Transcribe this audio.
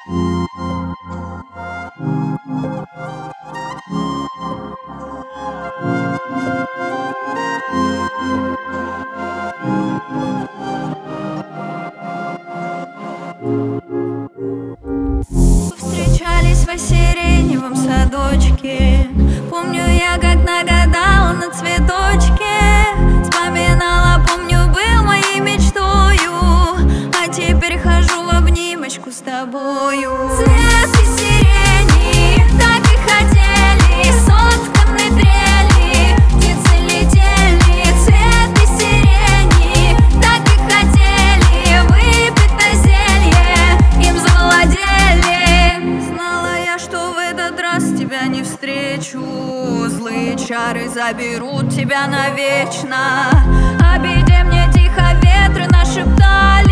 Встречались в сиреневом садочке. Помню я, как нагадала на цветочке. Вспоминала, помню, был моей мечтою, а теперь хожу в обнимочку с тобою. Цветы сирени так и хотели, сотканы трели, птицы летели. Цветы сирени так и хотели выпить на зелье, им завладели. Знала я, что в этот раз тебя не встречу, злые чары заберут тебя навечно. О беде мне тихо ветры нашептали.